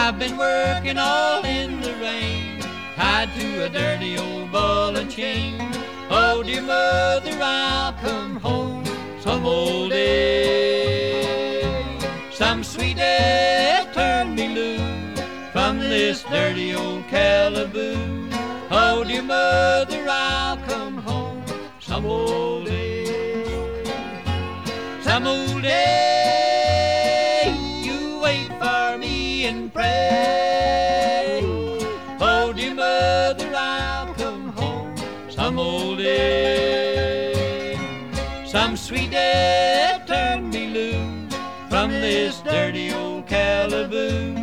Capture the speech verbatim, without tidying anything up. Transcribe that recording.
I've been working all in the rain, tied to a dirty old ball and chain. Oh, dear mother, I'll come home some old day. Some sweet day turn me loose from this dirty old calaboose. Oh, dear mother, I'll come home some old day. Some old day, you wait for me and pray. Oh, dear mother, I'll come home some old day. Some sweet day turn me loose from this dirty old calaboose.